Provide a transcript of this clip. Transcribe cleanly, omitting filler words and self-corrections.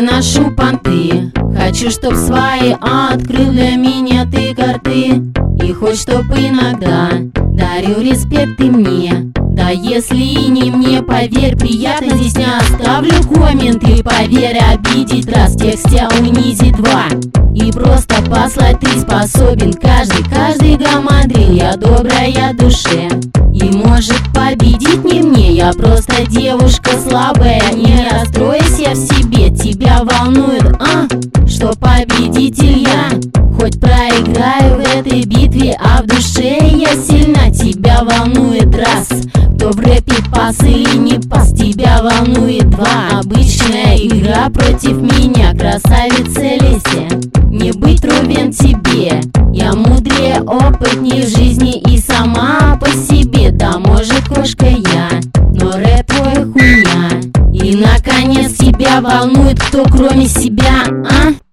не ношу понты. Хочу, чтоб свои открыл для меня ты карты. И хоть чтоб иногда дарил респект ты мне. Да если и не мне, поверь, приятно здесь не оставлю комменты. Поверь, обидеть раз, в тексте унизить два. И просто послать ты способен каждый гамадрил. Я добрая душе, и может победить не мне. Я просто девушка слабая, не расстройся в себе. Тебя волнует, что победитель я. Хоть проиграю в этой битве, а в душе я сильна. Тебя волнует раз, кто в рэпе пас или не пас. Тебя волнует два, обычная игра против меня. Красавица Леся, не быть ровен тебе. Я мудрее, опытнее в жизни и сама по себе. Да может кошка я, но рэп твой хуйня. И наконец тебя волнует кто кроме себя,